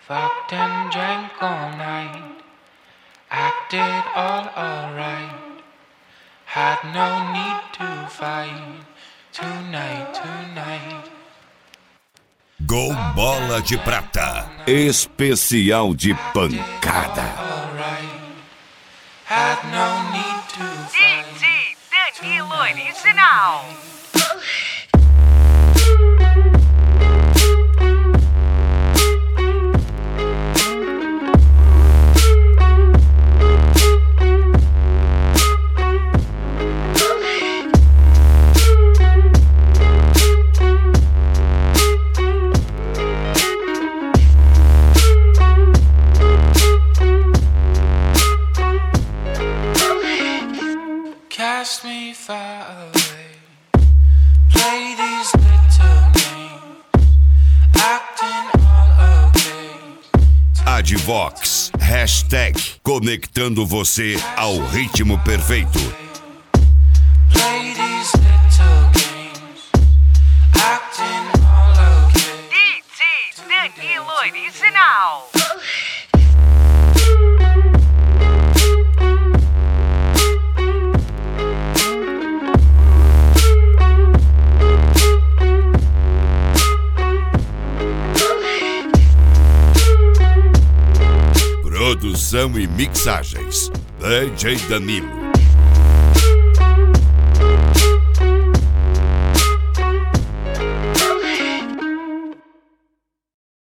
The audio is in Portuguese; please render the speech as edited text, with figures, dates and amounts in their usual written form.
Fucked and drank all night, acted all alright. Had no need to fight tonight. Gol Bola de Prata. Especial de pancada. Had no need to fight. DJ Danilo Original. Cast me far away. Play these little games. Acting all okay. Advox. Hashtag conectando você ao ritmo perfeito. Play these little games. Acting all okay. DJ Danilo Original. Produção e mixagens: DJ Danilo.